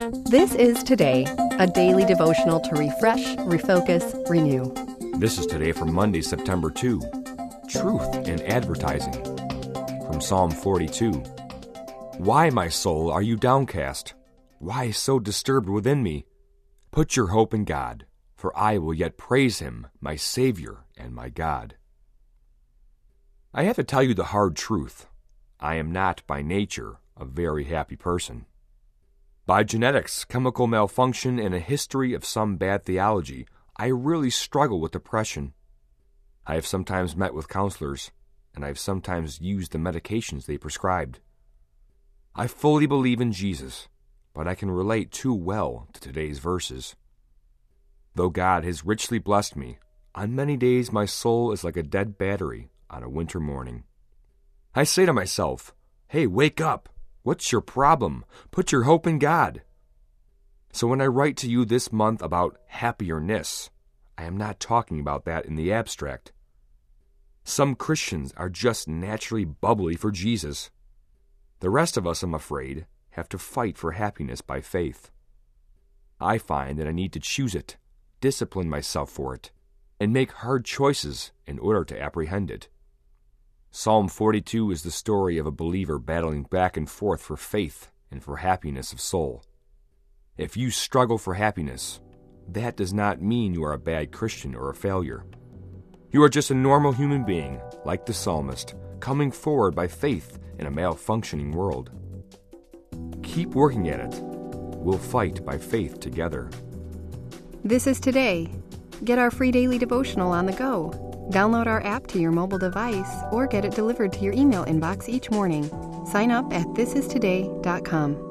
This is Today, a daily devotional to refresh, refocus, renew. This is Today for Monday, September 2. Truth in Advertising. From Psalm 42. Why, my soul, are you downcast? Why so disturbed within me? Put your hope in God, for I will yet praise Him, my Savior and my God. I have to tell you the hard truth. I am not, by nature, a very happy person. By genetics, chemical malfunction, and a history of some bad theology, I really struggle with depression. I have sometimes met with counselors, and I have sometimes used the medications they prescribed. I fully believe in Jesus, but I can relate too well to today's verses. Though God has richly blessed me, on many days my soul is like a dead battery on a winter morning. I say to myself, hey, wake up! What's your problem? Put your hope in God. So when I write to you this month about happierness, I am not talking about that in the abstract. Some Christians are just naturally bubbly for Jesus. The rest of us, I'm afraid, have to fight for happiness by faith. I find that I need to choose it, discipline myself for it, and make hard choices in order to apprehend it. Psalm 42 is the story of a believer battling back and forth for faith and for happiness of soul. If you struggle for happiness, that does not mean you are a bad Christian or a failure. You are just a normal human being, like the psalmist, coming forward by faith in a malfunctioning world. Keep working at it. We'll fight by faith together. This is Today. Get our free daily devotional on the go. Download our app to your mobile device or get it delivered to your email inbox each morning. Sign up at thisistoday.com.